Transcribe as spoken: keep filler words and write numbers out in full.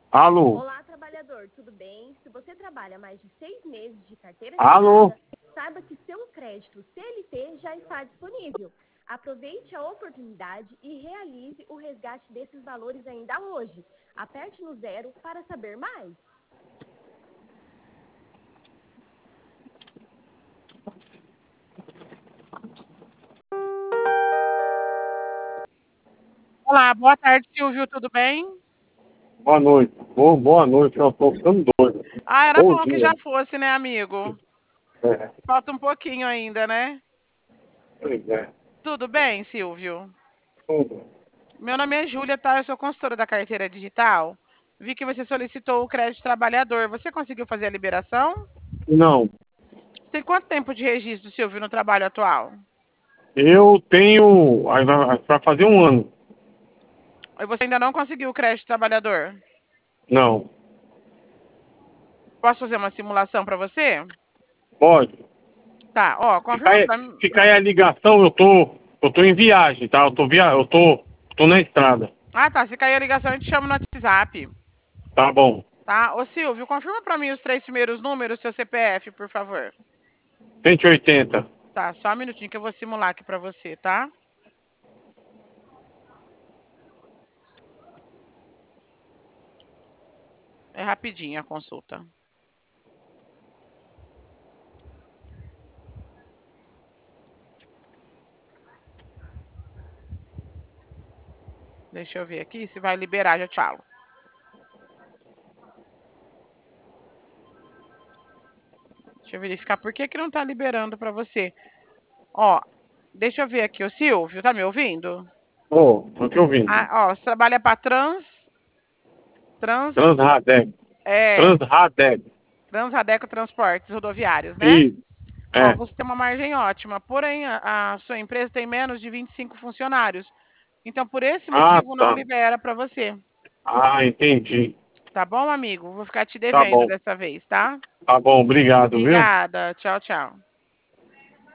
Alô? Olá, trabalhador, tudo bem? Se você trabalha mais de seis meses de carteira Alô? assinada, saiba que seu crédito C L T já está disponível. Aproveite a oportunidade e realize o resgate desses valores ainda hoje. Aperte no zero para saber mais. Olá, boa tarde, Silvio, tudo bem? Boa noite. Boa, boa noite, eu tô ficando doido. Ah, era Bom bom que dia. já fosse, né, amigo? É, Falta um pouquinho ainda, né? pois é. Tudo bem, Silvio? Tudo. Meu nome é Júlia, tá? Eu sou consultora da carteira digital. Vi que você solicitou o crédito trabalhador. Você conseguiu fazer a liberação? Não, Você tem quanto tempo de registro, Silvio, no trabalho atual? eu tenho. Aí vai, vai fazer um ano. E você ainda não conseguiu o crédito trabalhador? Não. Posso fazer uma simulação para você? Pode. Tá, ó, Ficar confirma aí, para mim. ficar aí a ligação, eu tô. Eu tô em viagem, tá? Eu tô via, eu tô. Tô na estrada. Ah, tá. Se cair a ligação, eu te chamo no WhatsApp. Tá bom. Tá? Ô, Silvio, confirma para mim os três primeiros números, seu C P F, por favor. cento e oitenta. Tá, só um minutinho que eu vou simular aqui para você, tá? É rapidinho a consulta. Deixa eu ver aqui se vai liberar, já te falo. Deixa eu verificar por que que não tá liberando para você. Ó, deixa eu ver aqui, o Silvio, tá me ouvindo? Ô, tô te ouvindo. Ah, ó, você trabalha para Trans, Trans, Transradec. é, Transradec. Transradeco Transportes Rodoviários, né? Isso. Ó, É. você tem uma margem ótima, porém a, a sua empresa tem menos de vinte e cinco funcionários. Então, por esse Ah, motivo, não tá. libera para você. Ah, entendi. Tá bom, amigo? Vou ficar te Tá devendo bom. dessa vez, tá? Tá bom, obrigado, viu? Obrigada. Tchau, tchau.